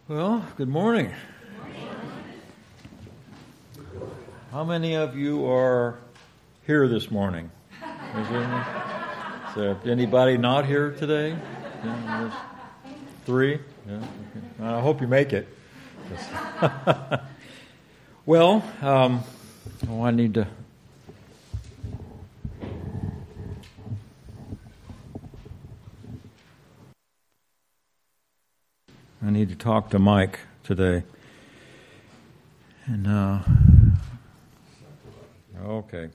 Well, good morning. How many of you are here this morning? Is there anybody not here today? Yeah, there's 3? Yeah, okay. I hope you make it. Well, I need to... I need to talk to Mike today. And, okay.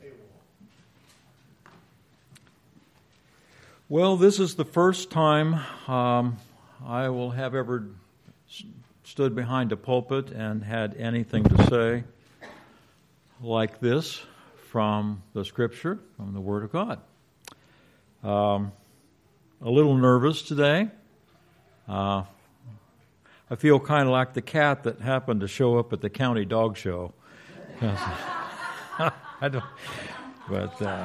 Well, this is the first time I will have ever stood behind a pulpit and had anything to say like this from the Scripture, from the Word of God. A little nervous today. I feel kind of like the cat that happened to show up at the county dog show. I don't, but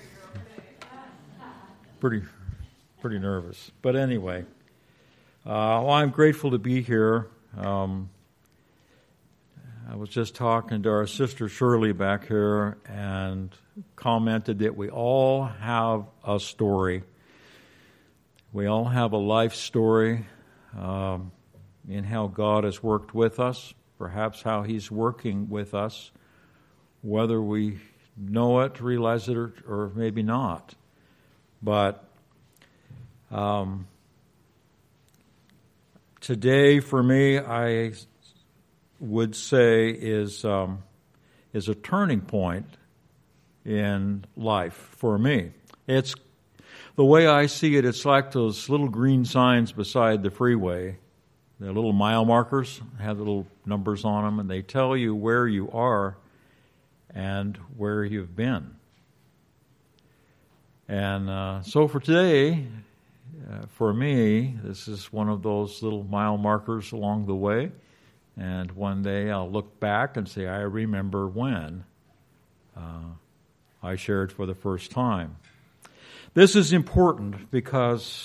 pretty nervous. But anyway, I'm grateful to be here. I was just talking to our sister Shirley back here and commented that we all have a story. We all have a life story. In how God has worked with us, perhaps how He's working with us, whether we know it, realize it, or maybe not. But today, for me, I would say is a turning point in life for me. It's the way I see it. It's like those little green signs beside the freeway. They're little mile markers, have little numbers on them, and they tell you where you are and where you've been. And so for today, for me, this is one of those little mile markers along the way. And one day I'll look back and say, I remember when I shared for the first time. This is important because...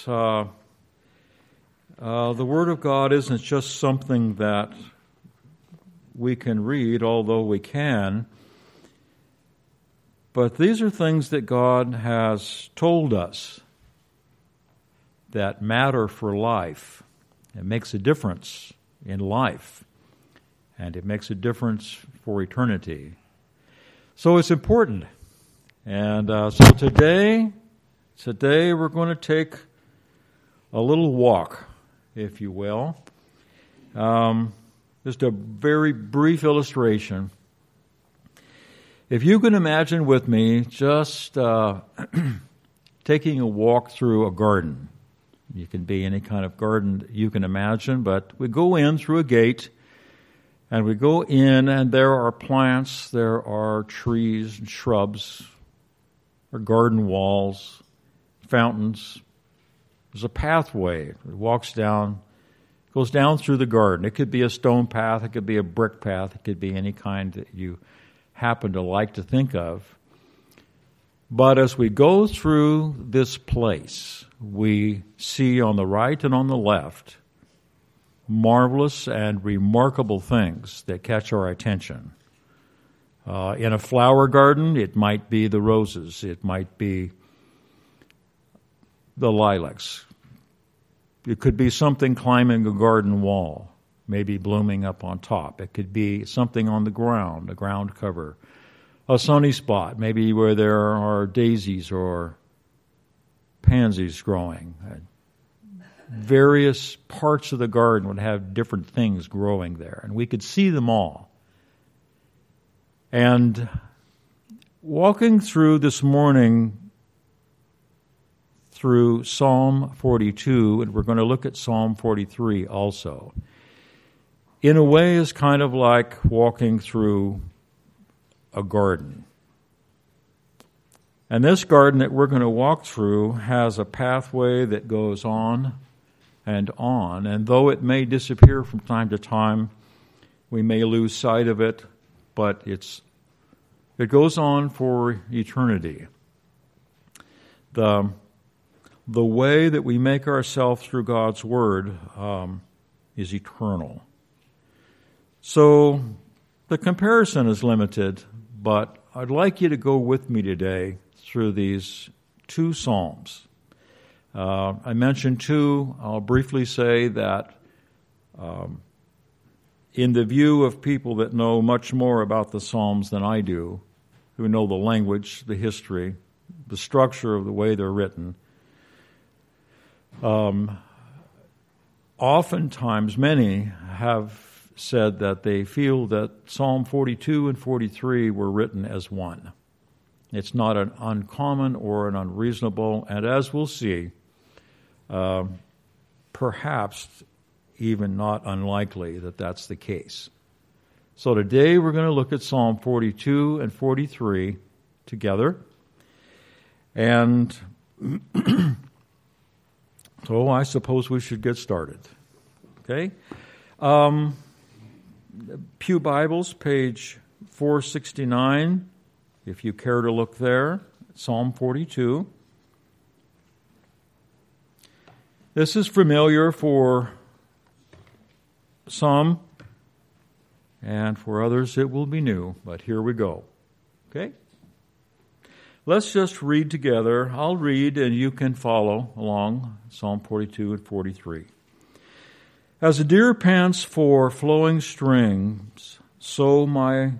the Word of God isn't just something that we can read, although we can, but these are things that God has told us that matter for life. It makes a difference in life, and it makes a difference for eternity. So it's important. And so today we're going to take a little walk, if you will. Just a very brief illustration. If you can imagine with me just taking a walk through a garden. You can be any kind of garden you can imagine, but we go in through a gate, and we go in, and there are plants, there are trees and shrubs, or garden walls, fountains. There's a pathway. It walks down, goes down through the garden. It could be a stone path. It could be a brick path. It could be any kind that you happen to like to think of. But as we go through this place, we see on the right and on the left marvelous and remarkable things that catch our attention. In a flower garden, it might be the roses. It might be the lilacs. It could be something climbing a garden wall, maybe blooming up on top. It could be something on the ground, a ground cover. A sunny spot, maybe where there are daisies or pansies growing. Various parts of the garden would have different things growing there, and we could see them all. And walking through this morning through Psalm 42, and we're going to look at Psalm 43 also. In a way, is kind of like walking through a garden. And this garden that we're going to walk through has a pathway that goes on, and though it may disappear from time to time, we may lose sight of it, but it goes on for eternity. The way that we make ourselves through God's Word is eternal. So the comparison is limited, but I'd like you to go with me today through these two Psalms. I mentioned two. I'll briefly say that in the view of people that know much more about the Psalms than I do, who know the language, the history, the structure of the way they're written, oftentimes many have said that they feel that Psalm 42 and 43 were written as one. It's not an uncommon or an unreasonable, and as we'll see, perhaps even not unlikely that that's the case. So today we're going to look at Psalm 42 and 43 together. And so I suppose we should get started. Okay? Pew Bibles, page 469, if you care to look there, Psalm 42. This is familiar for some, and for others it will be new, but here we go. Okay? Let's just read together. I'll read and you can follow along, Psalm 42 and 43. As a deer pants for flowing streams, so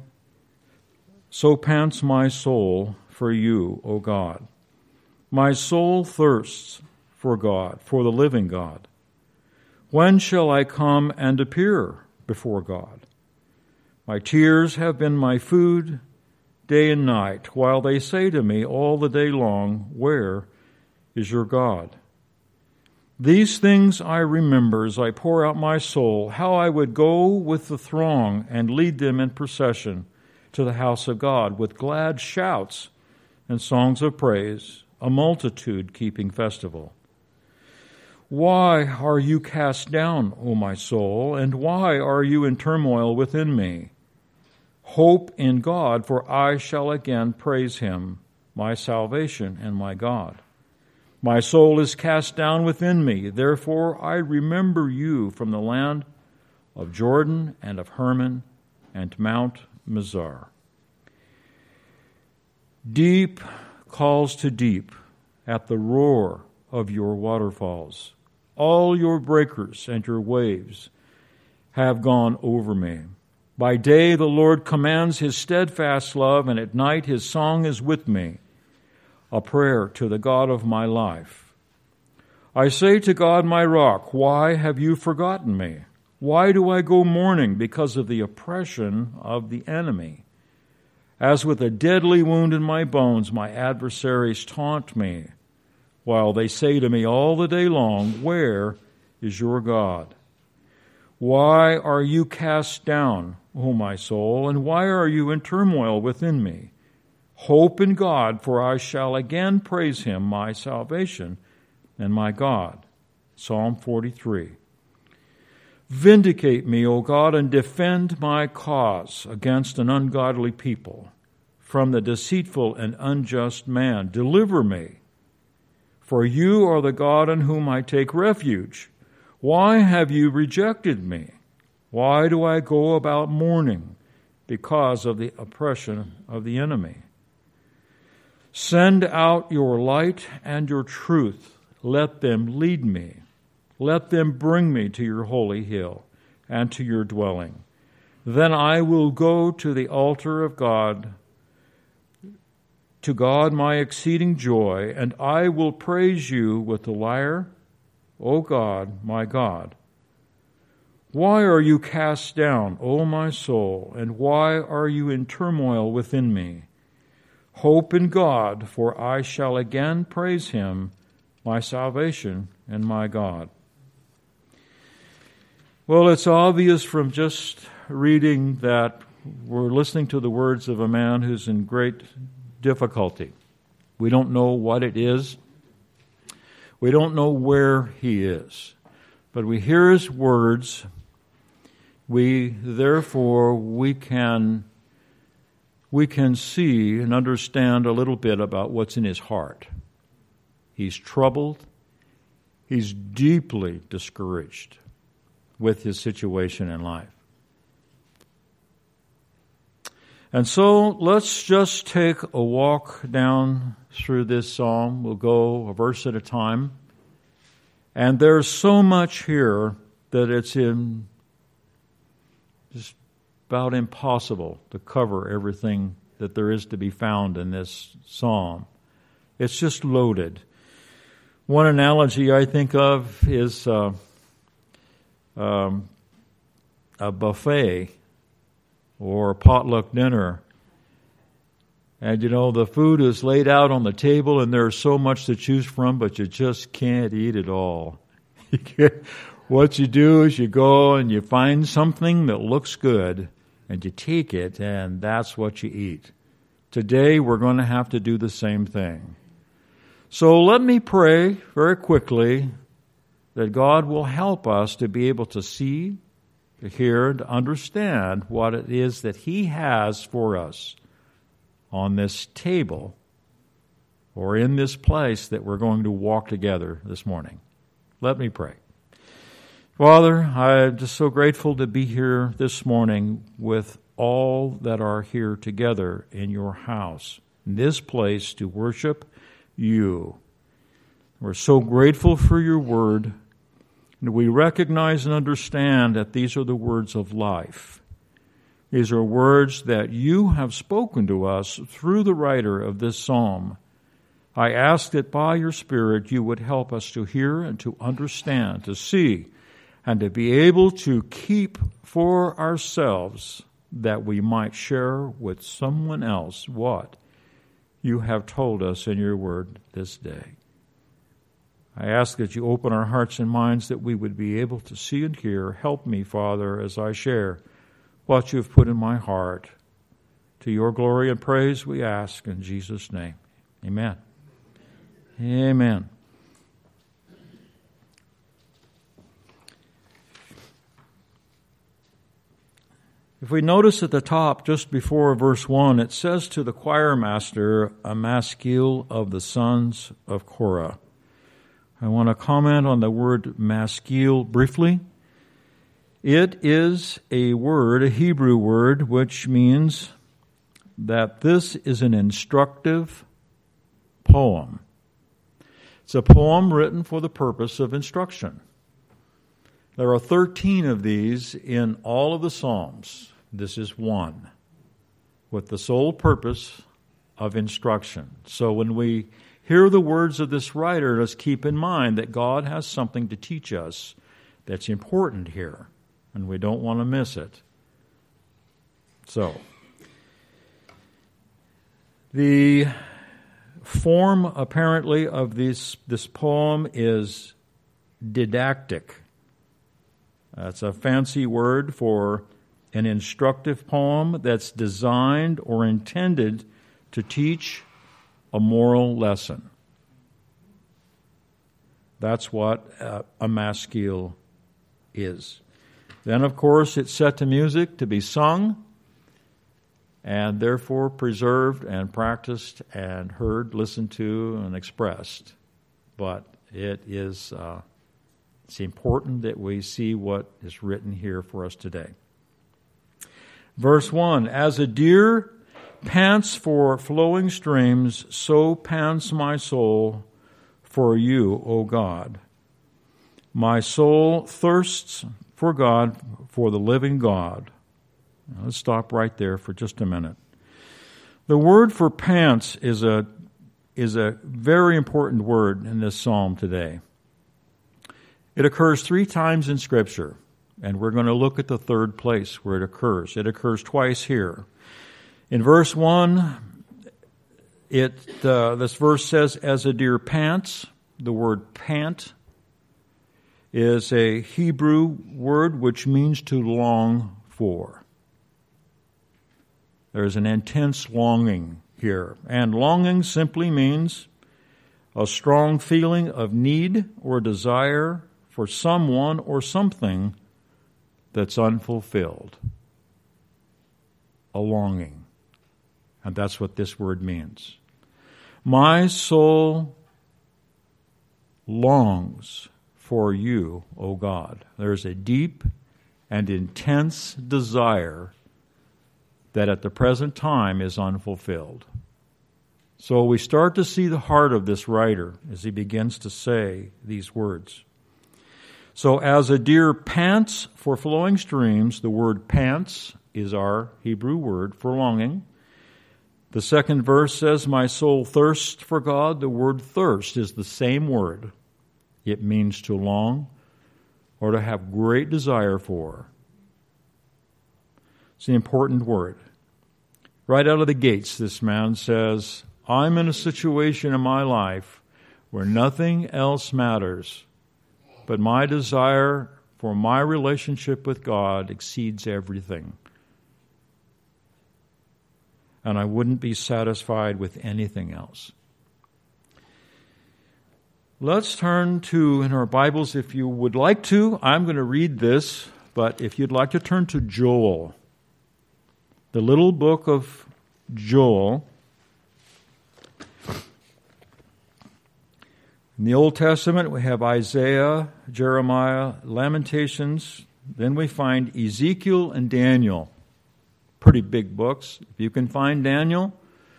pants my soul for you, O God. My soul thirsts for God, for the living God. When shall I come and appear before God? My tears have been my food day and night, while they say to me all the day long, where is your God? These things I remember as I pour out my soul, how I would go with the throng and lead them in procession to the house of God with glad shouts and songs of praise, a multitude keeping festival. Why are you cast down, O my soul, and why are you in turmoil within me? Hope in God, for I shall again praise him, my salvation and my God. My soul is cast down within me, therefore I remember you from the land of Jordan and of Hermon and Mount Mizar. Deep calls to deep at the roar of your waterfalls. All your breakers and your waves have gone over me. By day the Lord commands his steadfast love, and at night his song is with me, a prayer to the God of my life. I say to God, my rock, why have you forgotten me? Why do I go mourning because of the oppression of the enemy? As with a deadly wound in my bones, my adversaries taunt me, while they say to me all the day long, where is your God? Why are you cast down, O my soul, and why are you in turmoil within me? Hope in God, for I shall again praise him, my salvation and my God. Psalm 43. Vindicate me, O God, and defend my cause against an ungodly people. From the deceitful and unjust man, deliver me. For you are the God in whom I take refuge. Why have you rejected me? Why do I go about mourning because of the oppression of the enemy? Send out your light and your truth. Let them lead me. Let them bring me to your holy hill and to your dwelling. Then I will go to the altar of God, to God my exceeding joy, and I will praise you with the lyre, O God, my God. Why are you cast down, O my soul, and why are you in turmoil within me? Hope in God, for I shall again praise him, my salvation and my God. Well, it's obvious from just reading that we're listening to the words of a man who's in great difficulty. We don't know what it is. We don't know where he is. But we hear his words. We can see and understand a little bit about what's in his heart. He's troubled. He's deeply discouraged. with his situation in life. And so let's just take a walk down through this psalm. We'll go a verse at a time. And there's so much here that it's just about impossible to cover everything that there is to be found in this psalm. It's just loaded. One analogy I think of is a buffet or a potluck dinner. And the food is laid out on the table and there's so much to choose from, but you just can't eat it all. What you do is you go and you find something that looks good and you take it, and that's what you eat. Today we're going to have to do the same thing. So let me pray very quickly that God will help us to be able to see, to hear, to understand what it is that He has for us on this table or in this place that we're going to walk together this morning. Let me pray. Father, I'm just so grateful to be here this morning with all that are here together in your house, in this place to worship you. We're so grateful for your word, and we recognize and understand that these are the words of life. These are words that you have spoken to us through the writer of this psalm. I ask that by your Spirit you would help us to hear and to understand, to see, and to be able to keep for ourselves that we might share with someone else what you have told us in your word this day. I ask that you open our hearts and minds that we would be able to see and hear. Help me, Father, as I share what you have put in my heart. To your glory and praise we ask in Jesus' name. Amen. Amen. If we notice at the top, just before verse 1, it says to the choir master, a maskil of the sons of Korah. I want to comment on the word maskil briefly. It is a word, a Hebrew word, which means that this is an instructive poem. It's a poem written for the purpose of instruction. There are 13 of these in all of the Psalms. This is one, with the sole purpose of instruction. So when we hear the words of this writer, let's keep in mind that God has something to teach us that's important here, and we don't want to miss it. So, the form, apparently, of this poem is didactic. That's a fancy word for an instructive poem that's designed or intended to teach a moral lesson. That's what a maskil is. Then, of course, it's set to music to be sung, and therefore preserved and practiced and heard, listened to, and expressed. But it is it's important that we see what is written here for us today. Verse 1, as a deer pants for flowing streams, so pants my soul for you, O God. My soul thirsts for God, for the living God. Now, let's stop right there for just a minute. The word for pants is a very important word in this psalm today. It occurs 3 times in Scripture, and we're going to look at the third place where it occurs. It occurs twice here. In verse 1, this verse says, as a deer pants. The word pant is a Hebrew word which means to long for. There's an intense longing here. And longing simply means a strong feeling of need or desire for someone or something that's unfulfilled. A longing. And that's what this word means. My soul longs for you, O God. There's a deep and intense desire that at the present time is unfulfilled. So we start to see the heart of this writer as he begins to say these words. So as a deer pants for flowing streams, the word pants is our Hebrew word for longing. The second verse says, my soul thirsts for God. The word thirst is the same word. It means to long or to have great desire for. It's an important word. Right out of the gates, this man says, I'm in a situation in my life where nothing else matters, but my desire for my relationship with God exceeds everything. And I wouldn't be satisfied with anything else. Let's turn to, in our Bibles, if you would like to, I'm going to read this, but if you'd like to turn to Joel, the little book of Joel. In the Old Testament, we have Isaiah, Jeremiah, Lamentations. Then we find Ezekiel and Daniel. Pretty big books. If you can find Daniel,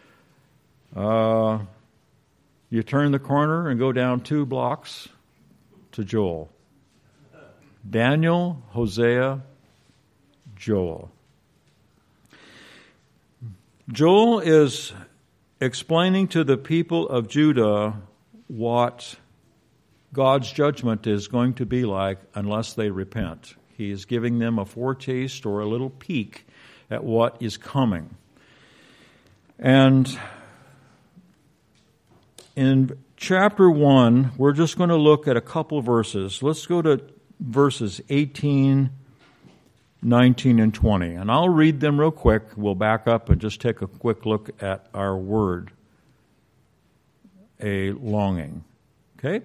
you turn the corner and go down 2 blocks to Joel. Daniel, Hosea, Joel. Joel is explaining to the people of Judah what God's judgment is going to be like unless they repent. He is giving them a foretaste or a little peek at what is coming. And in chapter 1, we're just going to look at a couple verses. Let's go to verses 18, 19, and 20. And I'll read them real quick. We'll back up and just take a quick look at our word, a longing. Okay?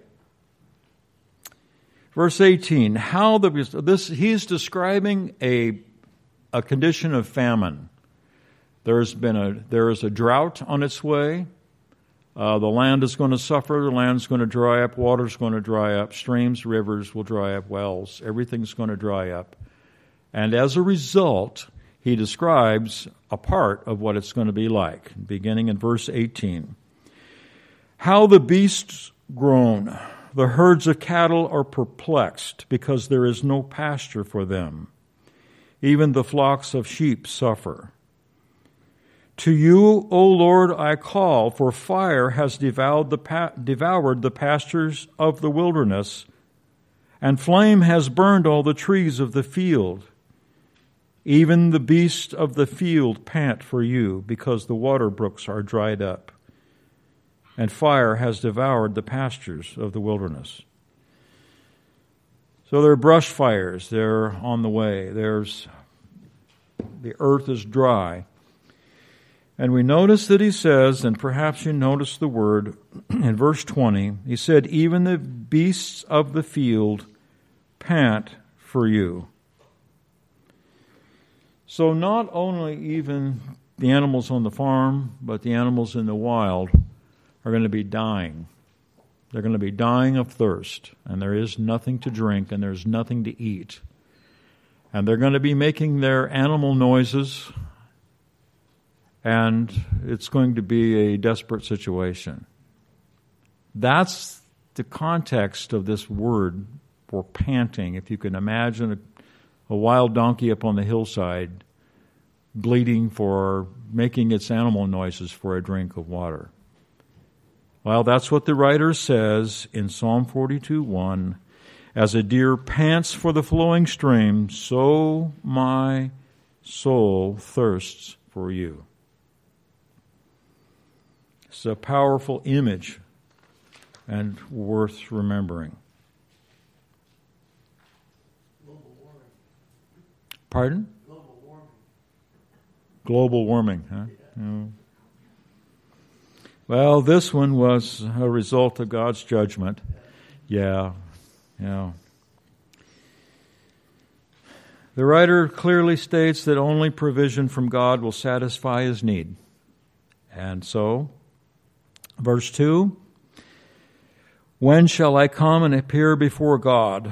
Verse 18, he's describing a condition of famine. There is a drought on its way. The land is going to suffer. The land's going to dry up. Water's going to dry up. Streams, rivers will dry up. Wells, everything's going to dry up. And as a result, he describes a part of what it's going to be like, beginning in verse 18. How the beasts groan, the herds of cattle are perplexed, because there is no pasture for them. Even the flocks of sheep suffer. To you, O Lord, I call, for fire has devoured the pastures of the wilderness, and flame has burned all the trees of the field. Even the beasts of the field pant for you, because the water brooks are dried up, and fire has devoured the pastures of the wilderness. So there are brush fires. They're on the way. The earth is dry. And we notice that he says, and perhaps you notice the word in verse 20, he said, even the beasts of the field pant for you. So not only even the animals on the farm, but the animals in the wild are going to be dying. They're going to be dying of thirst, and there is nothing to drink, and there's nothing to eat. And they're going to be making their animal noises, and it's going to be a desperate situation. That's the context of this word for panting. If you can imagine a wild donkey up on the hillside bleating for making its animal noises for a drink of water. Well, that's what the writer says in Psalm 42:1. As a deer pants for the flowing stream, so my soul thirsts for you. It's a powerful image and worth remembering. Global warming. Pardon? Global warming. Global warming, huh? Yeah. Well, this one was a result of God's judgment. Yeah. The writer clearly states that only provision from God will satisfy his need. And so, verse 2, When shall I come and appear before God?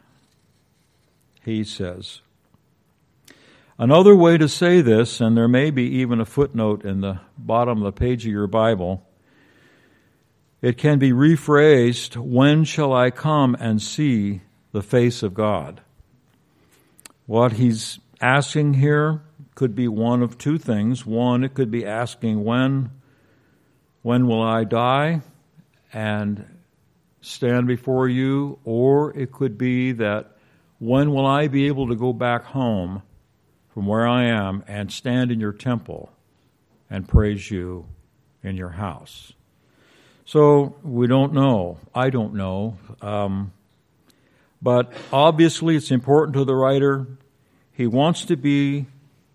He says. Another way to say this, and there may be even a footnote in the bottom of the page of your Bible, it can be rephrased, when shall I come and see the face of God? What he's asking here could be one of two things. One, it could be asking, when will I die and stand before you? Or it could be that, when will I be able to go back home from where I am and stand in your temple and praise you in your house? So we don't know. I don't know. But obviously it's important to the writer. He wants to be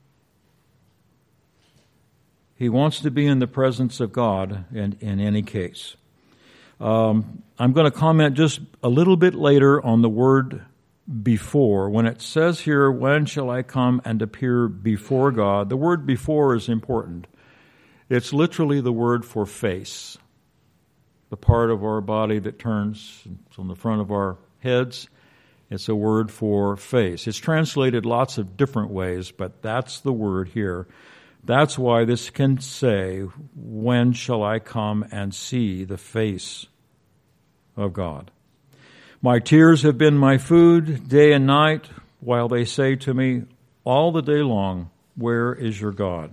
in the presence of God in any case. I'm going to comment just a little bit later on the word before. When it says here, when shall I come and appear before God? The word before is important. It's literally the word for face. The part of our body that turns on the front of our heads. It's a word for face. It's translated lots of different ways, but that's the word here. That's why this can say, when shall I come and see the face of God? My tears have been my food day and night, while they say to me all the day long, where is your God?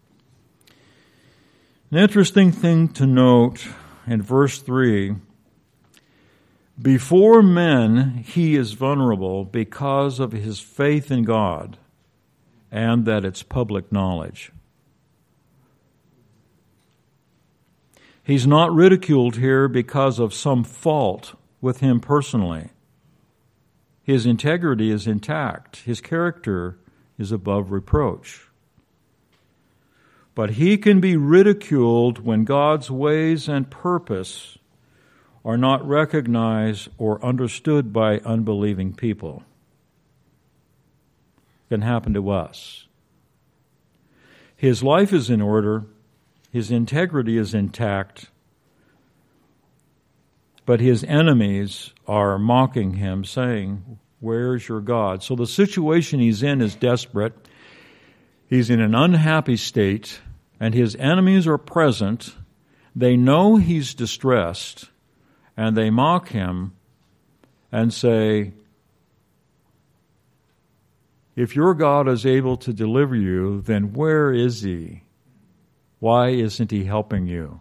An interesting thing to note in verse 3, before men he is vulnerable because of his faith in God and that it's public knowledge. He's not ridiculed here because of some fault with him personally. His integrity is intact. His character is above reproach. But he can be ridiculed when God's ways and purpose are not recognized or understood by unbelieving people. It can happen to us. His life is in order. His integrity is intact. But his enemies are mocking him, saying, where's your God? So the situation he's in is desperate. He's in an unhappy state, and his enemies are present. They know he's distressed, and they mock him and say, if your God is able to deliver you, then where is he? Why isn't he helping you?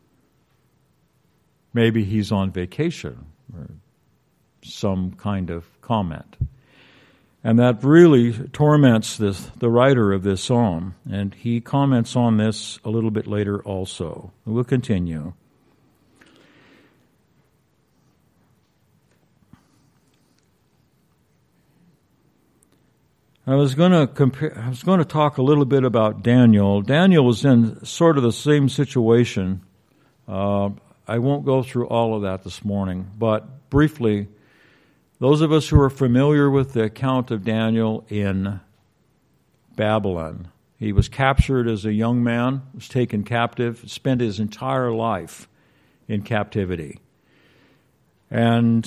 Maybe he's on vacation, or some kind of comment. And that really torments the writer of this psalm, and he comments on this a little bit later also. We'll continue. I was going to talk a little bit about Daniel. Daniel was in sort of the same situation. I won't go through all of that this morning, but briefly, those of us who are familiar with the account of Daniel in Babylon, he was captured as a young man, was taken captive, spent his entire life in captivity. And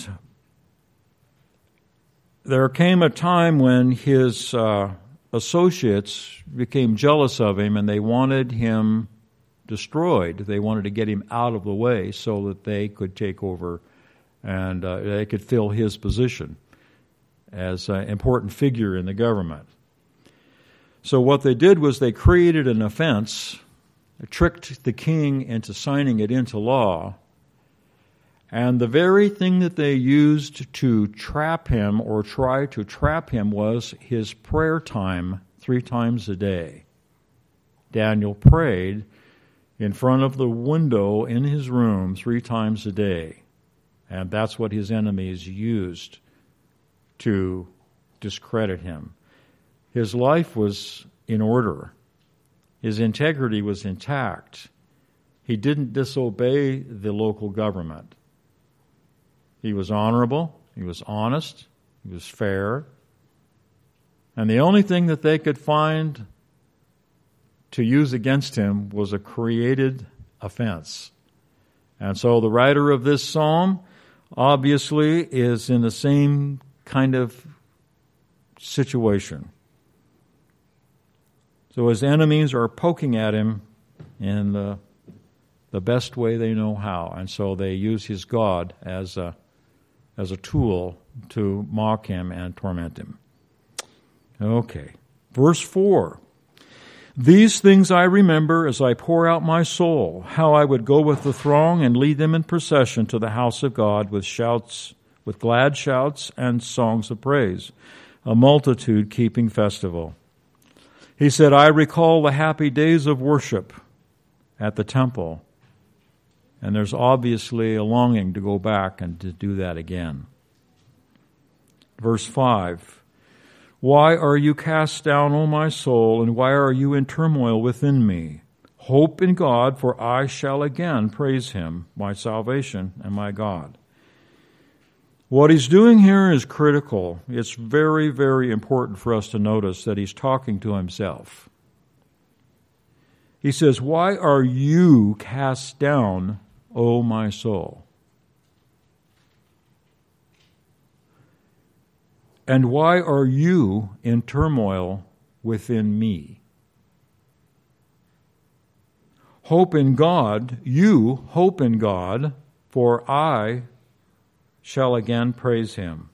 there came a time when his associates became jealous of him and they wanted him destroyed. They wanted to get him out of the way so that they could take over and they could fill his position as an important figure in the government. So what they did was they created an offense, tricked the king into signing it into law, and the very thing that they used to trap him or try to trap him was his prayer time 3 times a day. Daniel prayed in front of the window in his room 3 times a day. And that's what his enemies used to discredit him. His life was in order. His integrity was intact. He didn't disobey the local government. He was honorable. He was honest. He was fair. And the only thing that they could find to use against him was a created offense. And so the writer of this psalm obviously is in the same kind of situation. So his enemies are poking at him in the best way they know how, and so they use his God as a tool to mock him and torment him. Okay. Verse 4. These things I remember as I pour out my soul, how I would go with the throng and lead them in procession to the house of God with shouts, with glad shouts and songs of praise, a multitude keeping festival. He said, I recall the happy days of worship at the temple. And there's obviously a longing to go back and to do that again. Verse 5. Why are you cast down, O my soul, and why are you in turmoil within me? Hope in God, for I shall again praise him, my salvation and my God. What he's doing here is critical. It's very, very important for us to notice that he's talking to himself. He says, why are you cast down, O my soul? And why are you in turmoil within me? Hope in God, you hope in God, for I shall again praise him.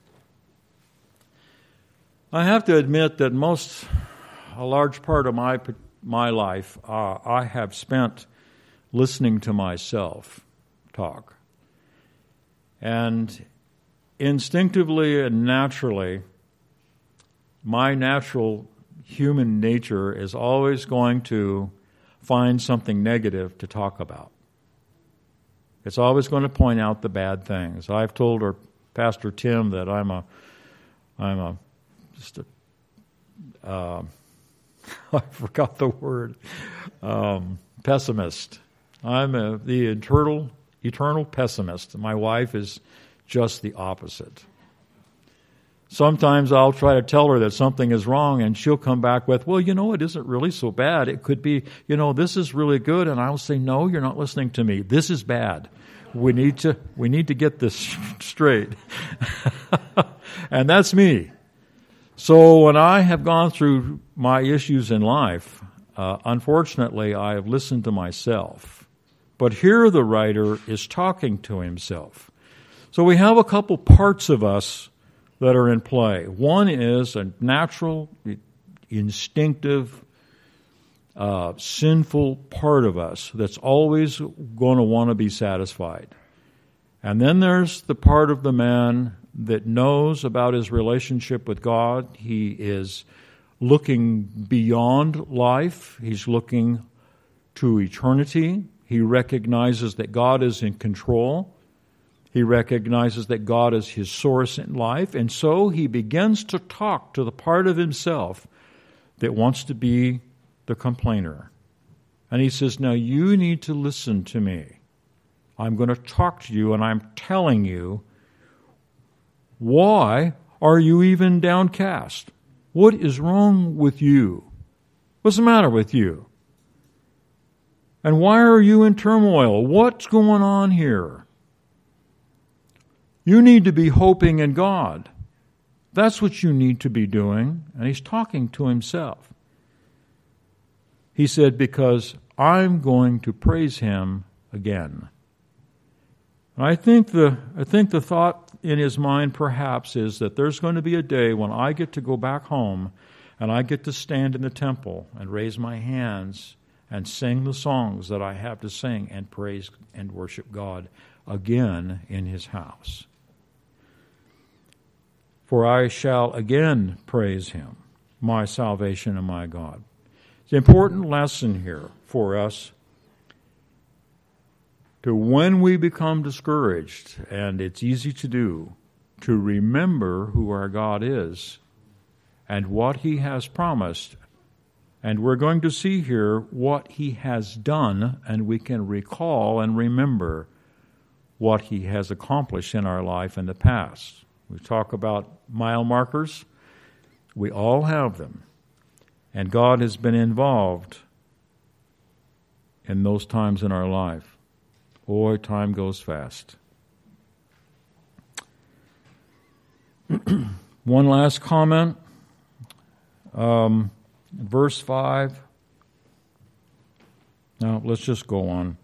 I have to admit that a large part of my life, I have spent listening to myself talk. And instinctively and naturally, my natural human nature is always going to find something negative to talk about. It's always going to point out the bad things. I've told Pastor Tim that I forgot the word, pessimist. I'm the eternal pessimist. My wife is just the opposite. Sometimes I'll try to tell her that something is wrong, and she'll come back with, well, it isn't really so bad. It could be, this is really good. And I'll say, no, you're not listening to me. This is bad. We need to get this straight. And that's me. So when I have gone through my issues in life, unfortunately, I have listened to myself. But here the writer is talking to himself. So we have a couple parts of us that are in play. One is a natural, instinctive, sinful part of us that's always going to want to be satisfied. And then there's the part of the man that knows about his relationship with God. He is looking beyond life. He's looking to eternity. He recognizes that God is in control. He recognizes that God is his source in life, and so he begins to talk to the part of himself that wants to be the complainer. And he says, now you need to listen to me. I'm going to talk to you, and I'm telling you, why are you even downcast? What is wrong with you? What's the matter with you? And why are you in turmoil? What's going on here? You need to be hoping in God. That's what you need to be doing. And he's talking to himself. He said, because I'm going to praise him again. And I think the thought in his mind perhaps is that there's going to be a day when I get to go back home and I get to stand in the temple and raise my hands and sing the songs that I have to sing and praise and worship God again in his house. For I shall again praise him, my salvation and my God. It's an important lesson here for us to, when we become discouraged, and it's easy to do, to remember who our God is and what he has promised. And we're going to see here what he has done, and we can recall and remember what he has accomplished in our life in the past. We talk about mile markers. We all have them. And God has been involved in those times in our life. Boy, time goes fast. One last comment. Verse 5. Now, let's just go on.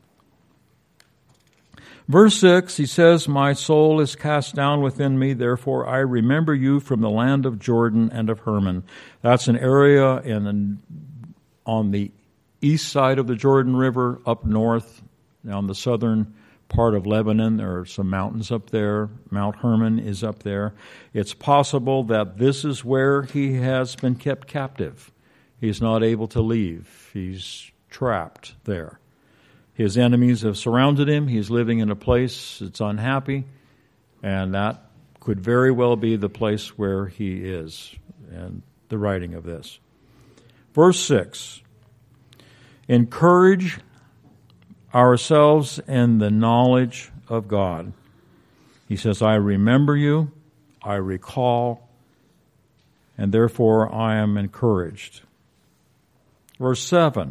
Verse 6, he says, "My soul is cast down within me, therefore I remember you from the land of Jordan and of Hermon." That's an area on the east side of the Jordan River, up north, on the southern part of Lebanon. There are some mountains up there. Mount Hermon is up there. It's possible that this is where he has been kept captive. He's not able to leave. He's trapped there. His enemies have surrounded him. He's living in a place that's unhappy, and that could very well be the place where he is, and the writing of this. Verse 6, "Encourage ourselves in the knowledge of God." He says, "I remember you, I recall, and therefore I am encouraged." Verse 7,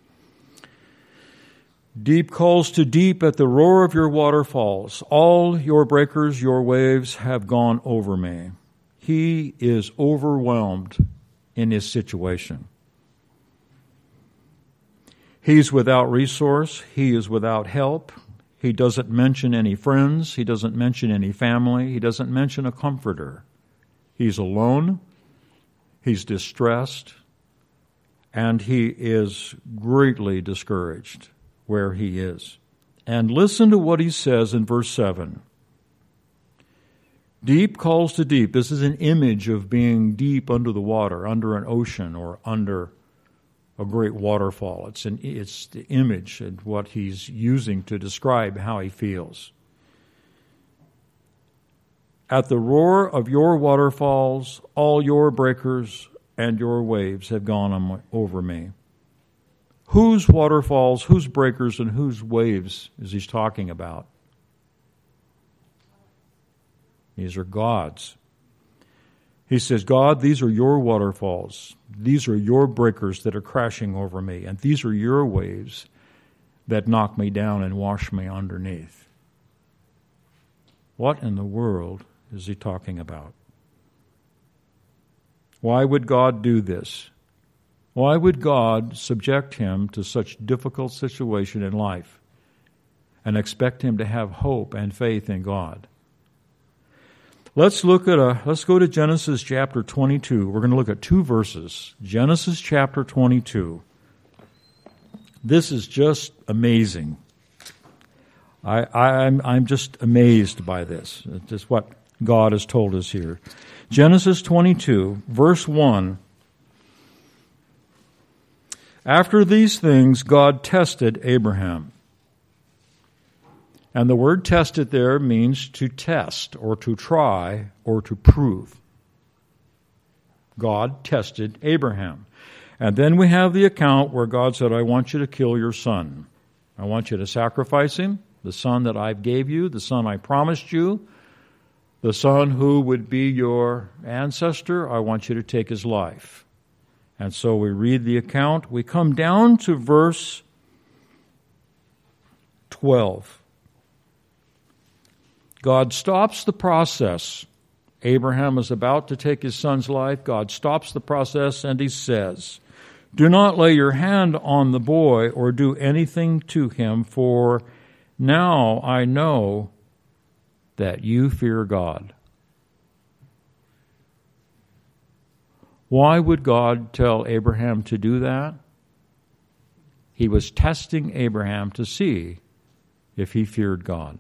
"Deep calls to deep at the roar of your waterfalls. All your breakers, your waves have gone over me." He is overwhelmed in his situation. He's without resource. He is without help. He doesn't mention any friends. He doesn't mention any family. He doesn't mention a comforter. He's alone. He's distressed. And he is greatly discouraged where he is. And listen to what he says in verse 7. Deep calls to deep. This is an image of being deep under the water, under an ocean or under a great waterfall. It's the image and what he's using to describe how he feels. "At the roar of your waterfalls, all your breakers and your waves have gone over me." Whose waterfalls, whose breakers, and whose waves is he talking about? These are God's. He says, "God, these are your waterfalls. These are your breakers that are crashing over me. And these are your waves that knock me down and wash me underneath." What in the world is he talking about? Why would God do this? Why would God subject him to such difficult situation in life and expect him to have hope and faith in God? Let's go to Genesis chapter 22. We're going to look at two verses. Genesis chapter 22. This is just amazing. I'm just amazed by this. It's just what God has told us here. Genesis 22, verse 1. "After these things, God tested Abraham." And the word tested there means to test or to try or to prove. God tested Abraham. And then we have the account where God said, "I want you to kill your son. I want you to sacrifice him, the son that I gave you, the son I promised you, the son who would be your ancestor. I want you to take his life." And so we read the account. We come down to verse 12. God stops the process. Abraham is about to take his son's life. God stops the process and he says, "Do not lay your hand on the boy or do anything to him, for now I know that you fear God." Why would God tell Abraham to do that? He was testing Abraham to see if he feared God.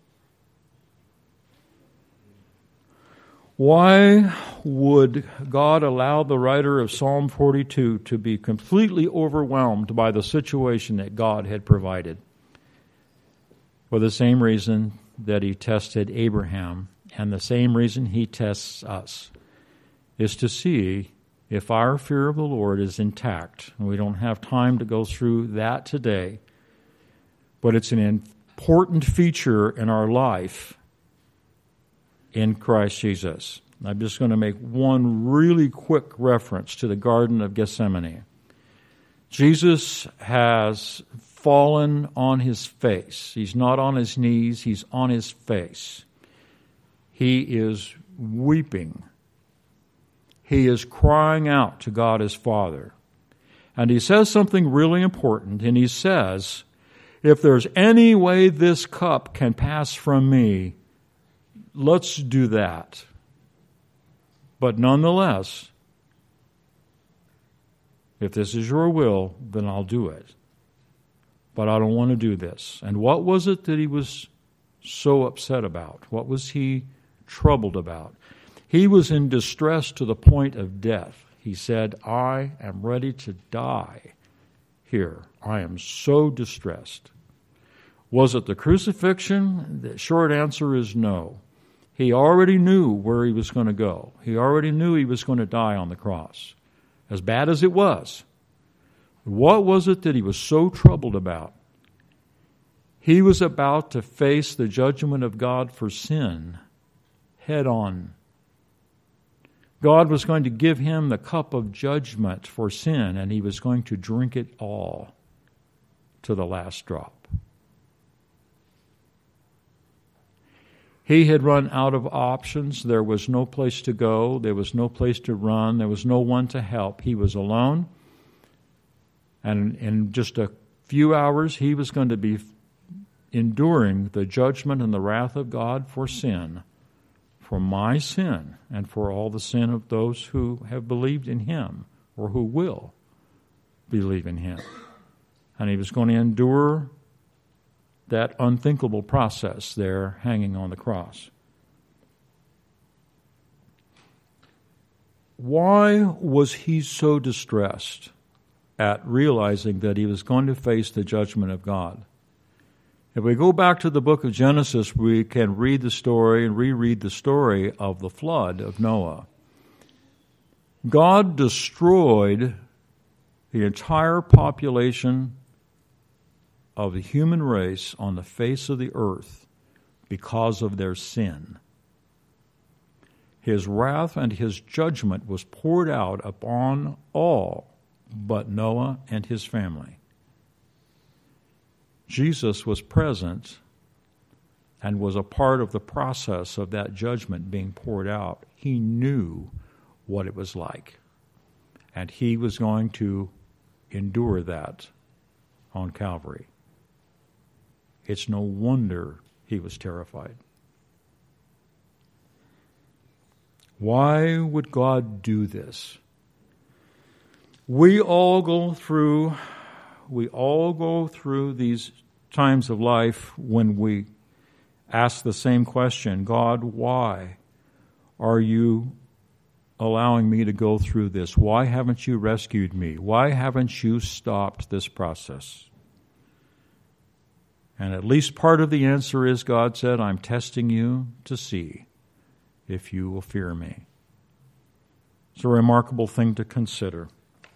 Why would God allow the writer of Psalm 42 to be completely overwhelmed by the situation that God had provided? For the same reason that he tested Abraham, and the same reason he tests us, is to see if our fear of the Lord is intact. And we don't have time to go through that today, but it's an important feature in our life in Christ Jesus. I'm just going to make one really quick reference to the Garden of Gethsemane. Jesus has fallen on his face. He's not on his knees, he's on his face. He is weeping. He is crying out to God his Father. And he says something really important, and he says, if there's any way this cup can pass from me, let's do that. But nonetheless, if this is your will, then I'll do it. But I don't want to do this. And what was it that he was so upset about? What was he troubled about? He was in distress to the point of death. He said, I am ready to die here. I am so distressed. Was it the crucifixion? The short answer is no. He already knew where he was going to go. He already knew he was going to die on the cross, as bad as it was. What was it that he was so troubled about? He was about to face the judgment of God for sin head on. God was going to give him the cup of judgment for sin, and he was going to drink it all to the last drop. He had run out of options. There was no place to go. There was no place to run. There was no one to help. He was alone. And in just a few hours, he was going to be enduring the judgment and the wrath of God for sin, for my sin, and for all the sin of those who have believed in him or who will believe in him. And he was going to endure that unthinkable process there hanging on the cross. Why was he so distressed at realizing that he was going to face the judgment of God? If we go back to the book of Genesis, we can read the story and reread the story of the flood of Noah. God destroyed the entire population of the human race on the face of the earth because of their sin. His wrath and his judgment was poured out upon all but Noah and his family. Jesus was present and was a part of the process of that judgment being poured out. He knew what it was like, and he was going to endure that on Calvary. It's no wonder he was terrified. Why would God do this? We all go through these times of life when we ask the same question, God, why are you allowing me to go through this? Why haven't you rescued me? Why haven't you stopped this process? And at least part of the answer is, God said, I'm testing you to see if you will fear me. It's a remarkable thing to consider.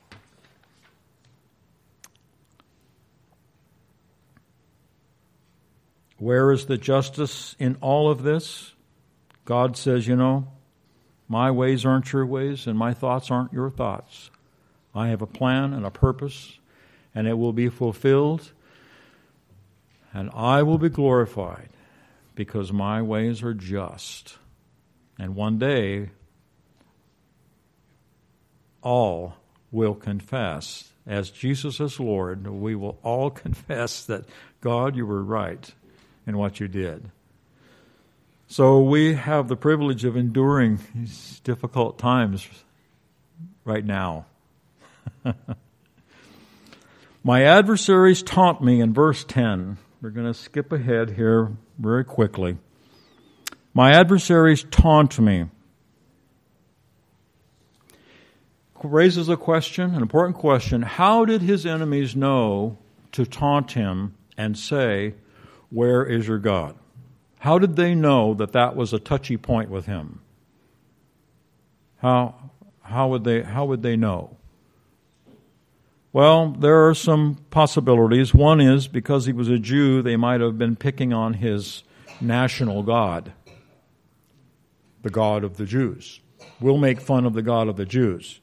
Where is the justice in all of this? God says, my ways aren't your ways and my thoughts aren't your thoughts. I have a plan and a purpose, and it will be fulfilled, and I will be glorified because my ways are just. And one day, all will confess. As Jesus is Lord, we will all confess that, God, you were right in what you did. So we have the privilege of enduring these difficult times right now. My adversaries taunt me in verse 10. We're going to skip ahead here very quickly. My adversaries taunt me. Raises a question, an important question. How did his enemies know to taunt him and say, where is your God? How did they know that that was a touchy point with him? How would they know? Well, there are some possibilities. One is because he was a Jew, they might have been picking on his national God, the God of the Jews. We'll make fun of the God of the Jews.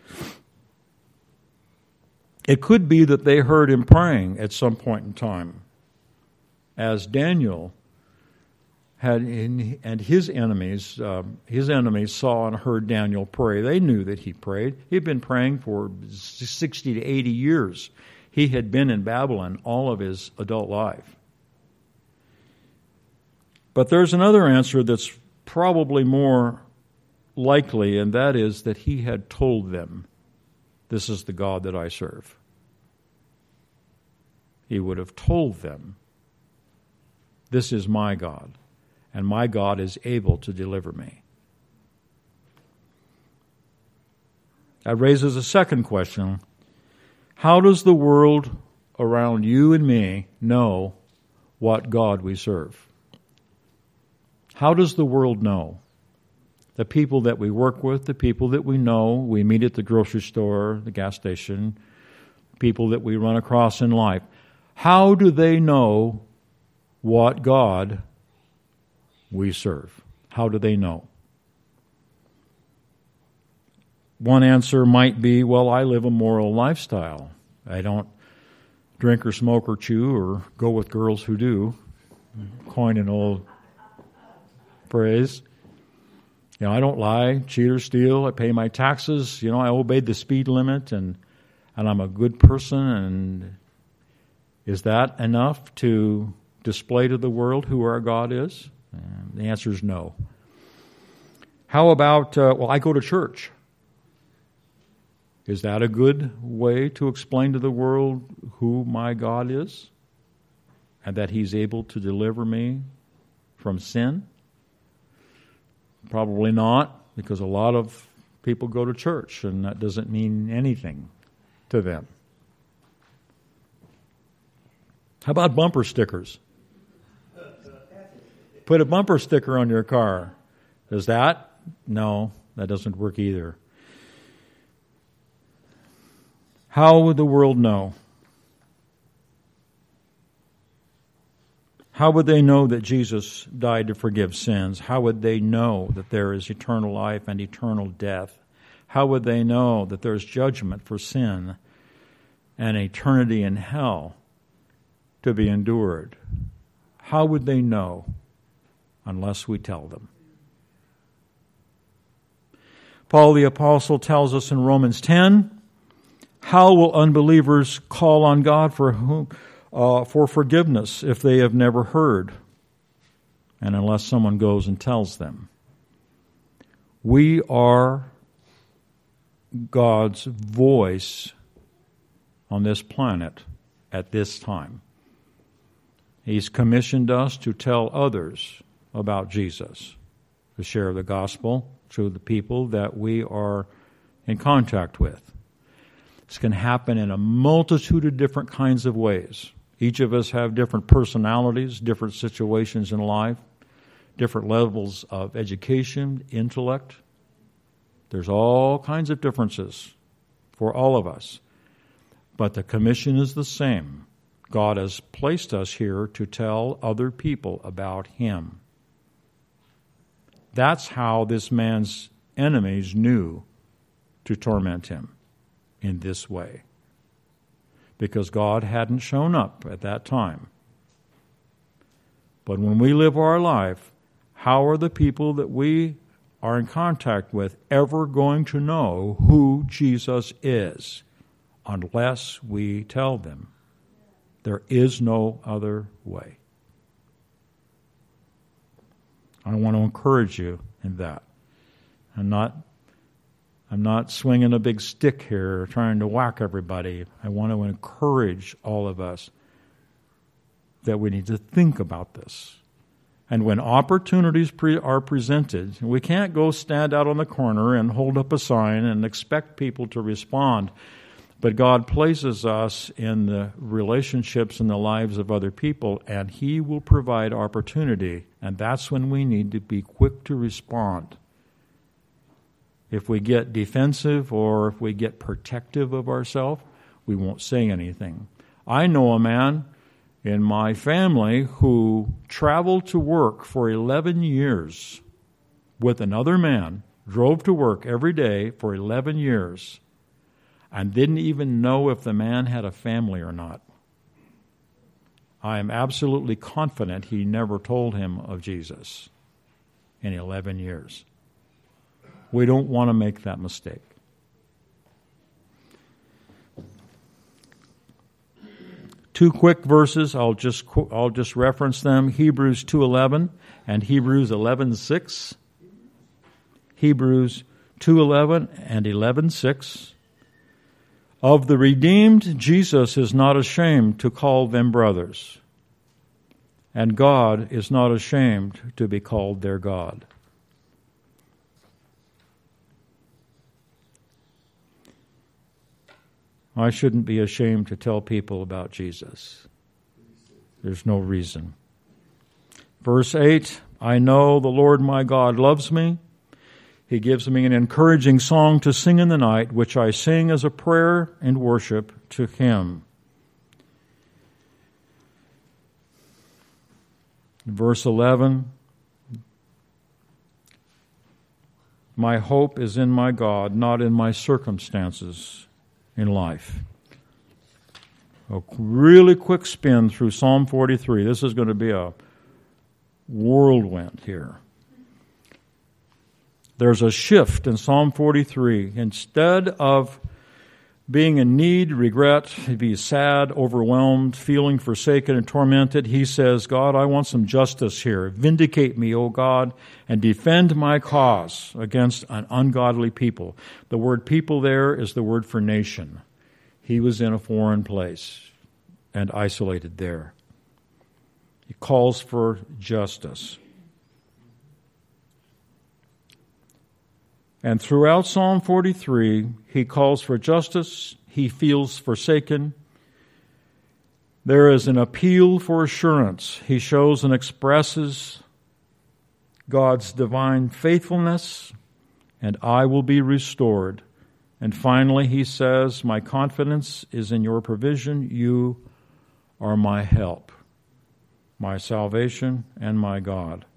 It could be that they heard him praying at some point in time, as Daniel and his enemies saw and heard Daniel pray. They knew that he prayed. He'd been praying for 60 to 80 years. He had been in Babylon all of his adult life. But there's another answer that's probably more likely, and that is that he had told them, "This is the God that I serve." He would have told them, "This is my God, and my God is able to deliver me." That raises a second question. How does the world around you and me know what God we serve? How does the world know? The people that we work with, the people that we know, we meet at the grocery store, the gas station, people that we run across in life. How do they know what God we serve? How do they know? One answer might be, well, I live a moral lifestyle. I don't drink or smoke or chew or go with girls who do. Coin an old phrase. I don't lie, cheat, or steal. I pay my taxes. I obeyed the speed limit, and I'm a good person. And is that enough to display to the world who our God is? The answer is no. How about, I go to church. Is that a good way to explain to the world who my God is? And that He's able to deliver me from sin? Probably not, because a lot of people go to church, and that doesn't mean anything to them. How about bumper stickers? Put a bumper sticker on your car. Does that? No, that doesn't work either. How would the world know? How would they know that Jesus died to forgive sins? How would they know that there is eternal life and eternal death? How would they know that there is judgment for sin and eternity in hell to be endured? How would they know unless we tell them? Paul the Apostle tells us in Romans 10, how will unbelievers call on God for forgiveness if they have never heard, and unless someone goes and tells them? We are God's voice on this planet at this time. He's commissioned us to tell others about Jesus, to share the gospel to the people that we are in contact with. This can happen in a multitude of different kinds of ways. Each of us have different personalities, different situations in life, different levels of education, intellect. There's all kinds of differences for all of us. But the commission is the same. God has placed us here to tell other people about Him. That's how this man's enemies knew to torment him in this way. Because God hadn't shown up at that time. But when we live our life, how are the people that we are in contact with ever going to know who Jesus is unless we tell them? There is no other way. I want to encourage you in that. I'm not swinging a big stick here trying to whack everybody. I want to encourage all of us that we need to think about this. And when opportunities are presented, we can't go stand out on the corner and hold up a sign and expect people to respond. But God places us in the relationships in the lives of other people, and He will provide opportunity. And that's when we need to be quick to respond. If we get defensive or if we get protective of ourselves, we won't say anything. I know a man in my family who traveled to work for 11 years with another man, drove to work every day for 11 years, and didn't even know if the man had a family or not I am absolutely confident he never told him of Jesus in 11 years. We don't want to make that mistake. Two quick verses, I'll just reference them. Hebrews 2:11 and Hebrews 11:6. Hebrews 2:11 and 11:6. Of the redeemed, Jesus is not ashamed to call them brothers, and God is not ashamed to be called their God. I shouldn't be ashamed to tell people about Jesus. There's no reason. Verse 8, I know the Lord my God loves me. He gives me an encouraging song to sing in the night, which I sing as a prayer and worship to Him. Verse 11, my hope is in my God, not in my circumstances in life. A really quick spin through Psalm 43. This is going to be a whirlwind here. There's a shift in Psalm 43. Instead of being in need, regret, be sad, overwhelmed, feeling forsaken and tormented, he says, God, I want some justice here. Vindicate me, O God, and defend my cause against an ungodly people. The word people there is the word for nation. He was in a foreign place and isolated there. He calls for justice. And throughout Psalm 43, he calls for justice. He feels forsaken. There is an appeal for assurance. He shows and expresses God's divine faithfulness, and I will be restored. And finally, he says, my confidence is in your provision. You are my help, my salvation, and my God.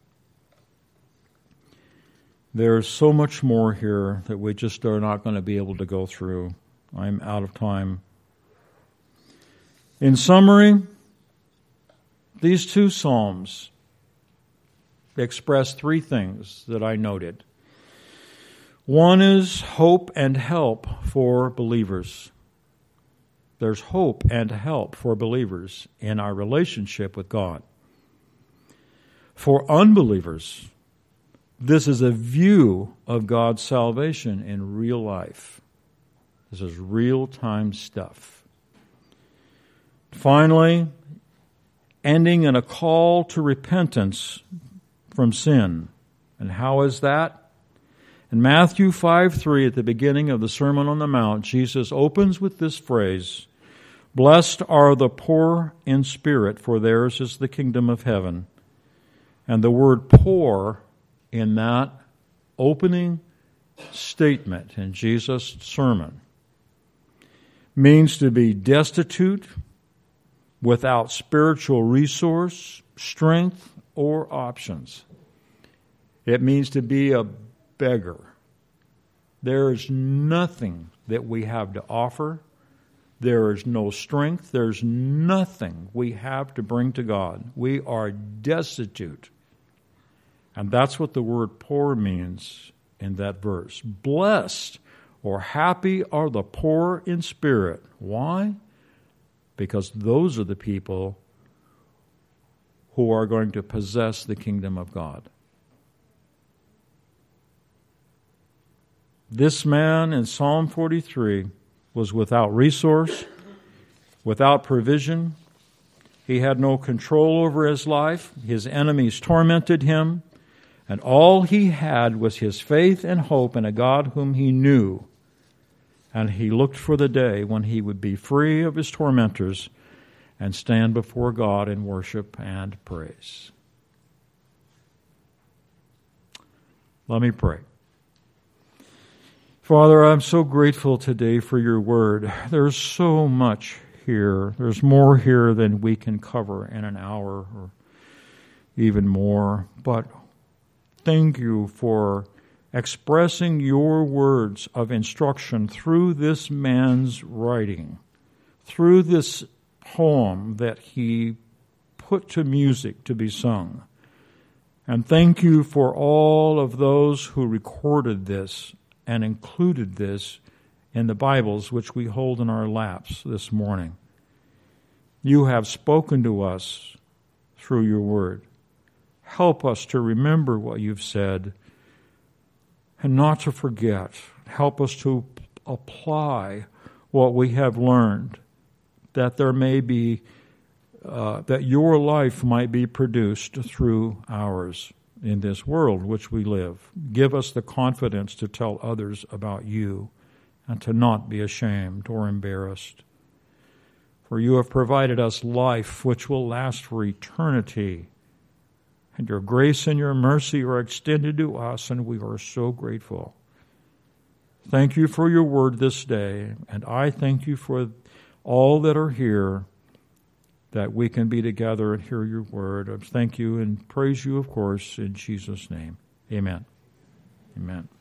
There's so much more here that we just are not going to be able to go through. I'm out of time. In summary, these two Psalms express three things that I noted. One is hope and help for believers. There's hope and help for believers in our relationship with God. For unbelievers, this is a view of God's salvation in real life. This is real-time stuff. Finally, ending in a call to repentance from sin. And how is that? In Matthew 5:3, at the beginning of the Sermon on the Mount, Jesus opens with this phrase, blessed are the poor in spirit, for theirs is the kingdom of heaven. And the word poor in that opening statement in Jesus' sermon means to be destitute, without spiritual resource, strength, or options. It means to be a beggar. There is nothing that we have to offer. There is no strength. There's nothing we have to bring to God. We are destitute. And that's what the word poor means in that verse. Blessed or happy are the poor in spirit. Why? Because those are the people who are going to possess the kingdom of God. This man in Psalm 43 was without resource, without provision. He had no control over his life. His enemies tormented him. And all he had was his faith and hope in a God whom he knew. And he looked for the day when he would be free of his tormentors and stand before God in worship and praise. Let me pray. Father, I'm so grateful today for your word. There's so much here. There's more here than we can cover in an hour or even more. But thank you for expressing your words of instruction through this man's writing, through this poem that he put to music to be sung. And thank you for all of those who recorded this and included this in the Bibles which we hold in our laps this morning. You have spoken to us through your word. Help us to remember what you've said and not to forget. Help us to apply what we have learned, that there may be, that your life might be produced through ours in this world which we live. Give us the confidence to tell others about you and to not be ashamed or embarrassed. For you have provided us life which will last for eternity. And your grace and your mercy are extended to us, and we are so grateful. Thank you for your word this day, and I thank you for all that are here, that we can be together and hear your word. I thank you and praise you, of course, in Jesus' name. Amen. Amen.